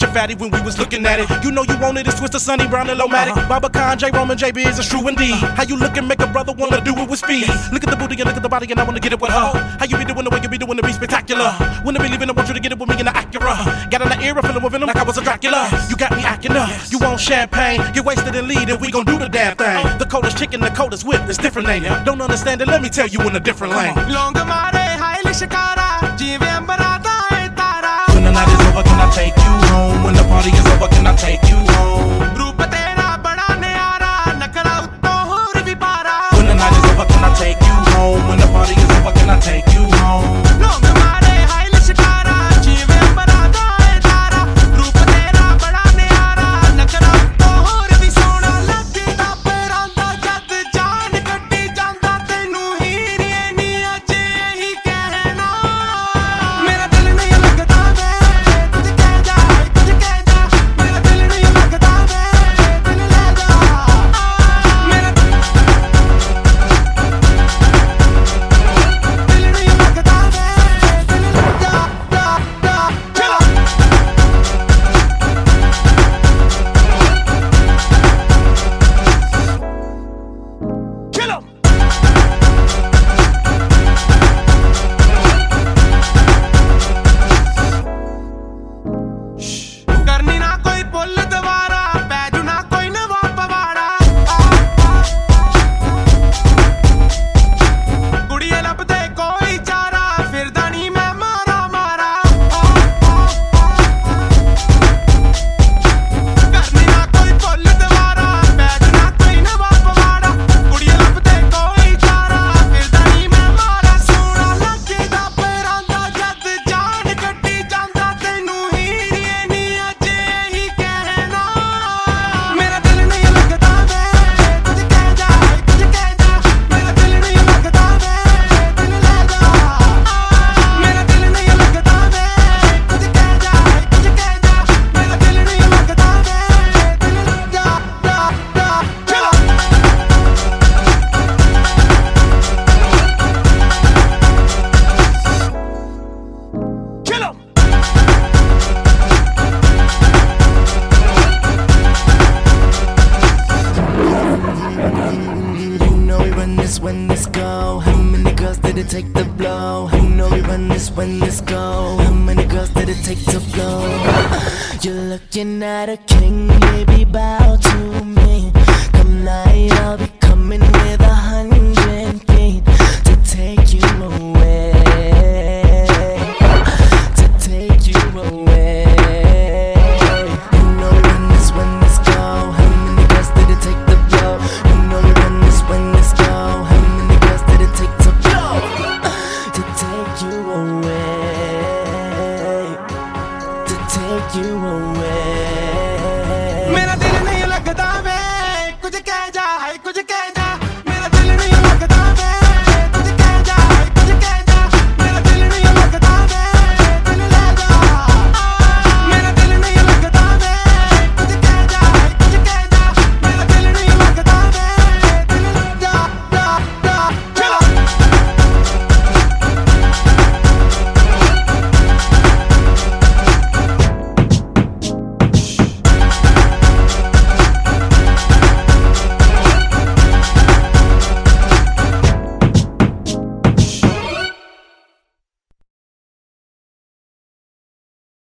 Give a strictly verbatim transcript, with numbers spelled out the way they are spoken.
your fatty when we was looking at it. You know you wanted it, Twister, Sonny Brown, and Lomatic. Uh-huh. Baba Khan, J. Roman, J. B is it's true indeed. How you look and make a brother wanna do it with speed. Look at the booty and look at the body and I wanna get it with her. How you be doing the way you be doing to be spectacular. When I be leaving, I want you to get it with me in the Acura. Got in the era, feeling with venom like I was a Dracula. You got me acting up, you want champagne. Get wasted and lead and we gon' do the damn thing. The coldest chicken, the coldest whip, it's different name. Don't understand it, let me tell you in a different lane. Long mare, highly shikara, jeeve ambarata hai tara. When the night is over, can I take you home? When the party is over, can I take you home? Roop tera bada niyara, nakra utto hor bhi para. When the night is over, can I take you home? When the party is over, can I take you home? Long mare, highly shikara, jeeve ambarata hai tara. Roop tera bada niyara, nakra utto hor bhi sona. Lagda peranda jad jaan katti janda tenu hi ni aaj hi kehna. Mera dil nahi lagda ve tujhe keh ja tujhe keh ja. Mera dil nahi lagda ve dil le ja. Mera dil nahi lagda ve dil le ja. Chalo chalo करनी ना कोई पुल दवारा बैजू ना कोई नवा पवाड़ा कुड़िए लभदे कोई चारा फिरदा नी मैं मारा मारा करनी ना कोई पुल दवारा बैजू ना कोई नवा पवाड़ा कुड़िए लभदे कोई चारा फिरदा नी मैं मारा सोना लगदा परांदा जद जान कट्टी ਜਾਂਦਾ ਤੈਨੂੰ ਹੀਰੀਏ ਨੀ ਅੱਜ ਇਹੀ ਕਹਿਣਾ ਮੇਰਾ ਦਿਲ ਨਹੀਂ ਲੱਗਦਾ ਵੇ ਤੁਝ ਕਹਿ ਜਾ ਤੁਝ ਕਹਿ ਜਾ ਮੇਰਾ ਦਿਲ ਨਹੀਂ ਲੱਗਦਾ ਵੇ ਦਿਲ ਲੈ ਜਾ ਮੇਰਾ ਦਿਲ ਨਹੀਂ ਲੱਗਦਾ ਵੇ ਤੁਝ ਕਹਿ ਜਾ ਤੁਝ ਕਹਿ ਜਾ ਮੇਰਾ ਦਿਲ ਨਹੀਂ ਲੱਗਦਾ ਵੇ ਦਿਲ ਲੈ ਜਾ ਚਲੋ ਚਲੋ You know we run this when this go. How many girls did it take to blow? You know we run this when this go. How many girls did it take to blow? You're looking at a king, baby, bow to me.